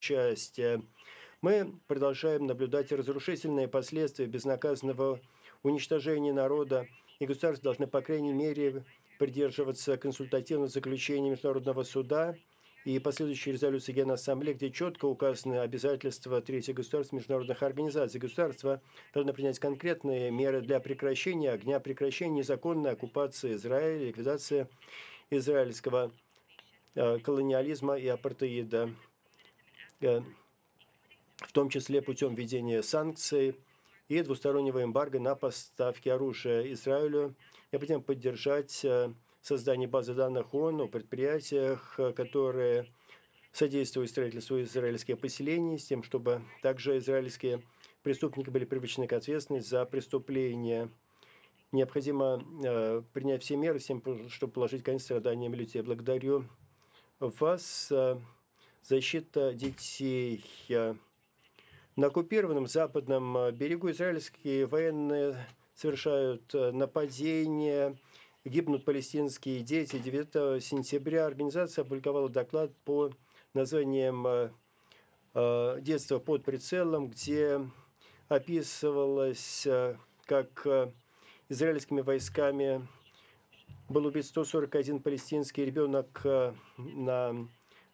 часть. Мы продолжаем наблюдать разрушительные последствия безнаказанного уничтожения народа, и государства должны, по крайней мере, придерживаться консультативного заключения Международного суда и последующей резолюции Генассамблеи, где четко указаны обязательства третьих государств международных организаций. Государства должны принять конкретные меры для прекращения огня, прекращения незаконной оккупации Израиля, ликвидации израильского колониализма и апартеида, в том числе путем введения санкций и двустороннего эмбарго на поставки оружия Израилю. Необходимо поддержать создание базы данных ООН о предприятиях, которые содействуют строительству израильских поселений, с тем, чтобы также израильские преступники были привлечены к ответственности за преступления. Необходимо принять все меры, чтобы положить конец страданиям людей. Благодарю вас. Защита детей. На оккупированном западном берегу израильские военные совершают нападения, гибнут палестинские дети. 9 сентября организация опубликовала доклад по названием «Детство под прицелом», где описывалось, как израильскими войсками был убит 141 палестинский ребенок на